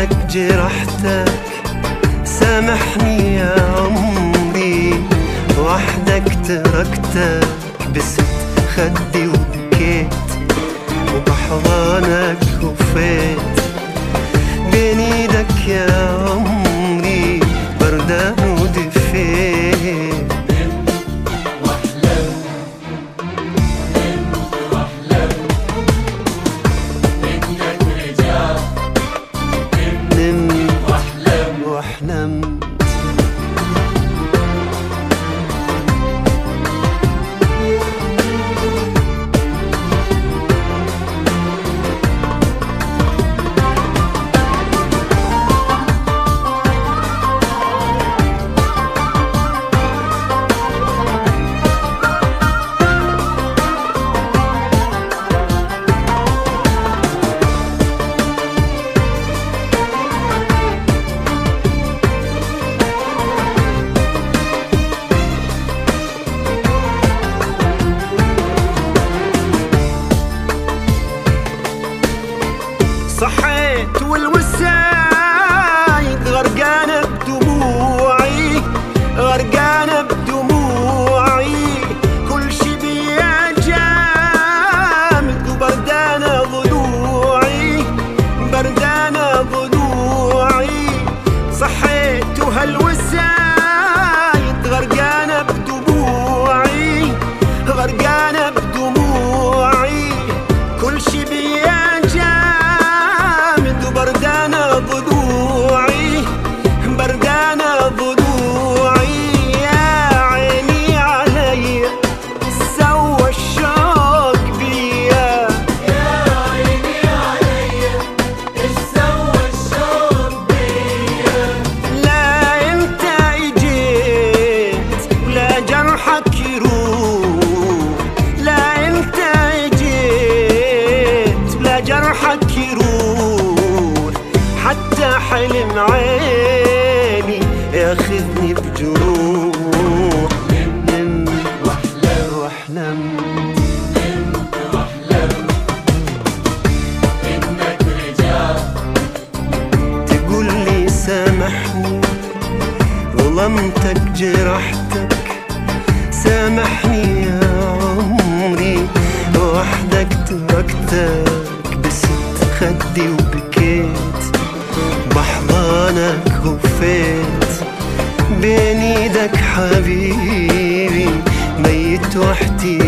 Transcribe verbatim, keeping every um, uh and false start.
ظلمتك جرحتك، سامحني يا عمري، وحدك تركتك، بست خدي وبكيت، وبحضانك وفيت، بين ايدك يا عمري بردان ودفيت. صحيت والوسايد غرقانة بدموعي، غرقانة بدموعي، كل شي بيا جامد وبردانة ضلوعي، بردانة ضلوعي. صحيت وهالوسايد غرقانة بدموعي، غرقانة بدموعي، كل شي بيا بردانة ضلوعي، بردانة ضلوعي. يا عيني علي سوى الشوق بيا، يا عيني علي سوى الشوق بيا. لا انت اجيت ولا جرحك يروح، لا انت اجيت ولا جرحك يروح، حتى حلم عيني ياخذني بجروح. نم واحلم واحلم نم واحلم انك رجعت، تقول لي سامحني، ظلمتك جرحتك، سامحني يا عمري، وحدك تركتك، بست خدي وبكيت، بحضانك وفيت، بين ايدك حبيبي ميت وحدي